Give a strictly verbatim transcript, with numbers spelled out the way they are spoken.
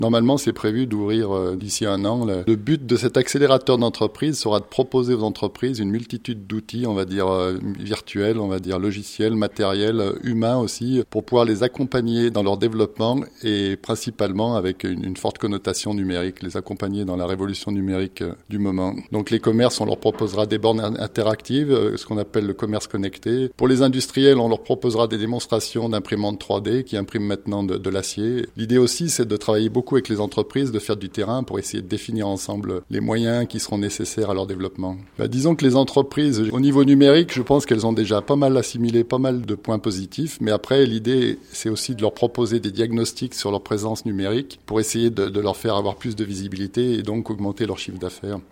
Normalement, c'est prévu d'ouvrir euh, d'ici un an. Le, le but de cet accélérateur d'entreprise sera de proposer aux entreprises une multitude d'outils, on va dire euh, virtuels, on va dire logiciels, matériels, euh, humains aussi, pour pouvoir les accompagner dans leur développement et principalement avec une, une forte connotation numérique, les accompagner dans la révolution numérique euh, du moment. Donc les commerces, on leur proposera des bornes interactives, euh, ce qu'on appelle le commerce connecté. Pour les industriels, on leur proposera des démonstrations d'imprimantes trois D qui impriment maintenant de, de l'acier. L'idée aussi, c'est de travailler beaucoup avec les entreprises, de faire du terrain pour essayer de définir ensemble les moyens qui seront nécessaires à leur développement. Bah, disons que les entreprises, au niveau numérique, je pense qu'elles ont déjà pas mal assimilé, pas mal de points positifs, mais après, l'idée, c'est aussi de leur proposer des diagnostics sur leur présence numérique pour essayer de, de leur faire avoir plus de visibilité et donc augmenter leur chiffre d'affaires.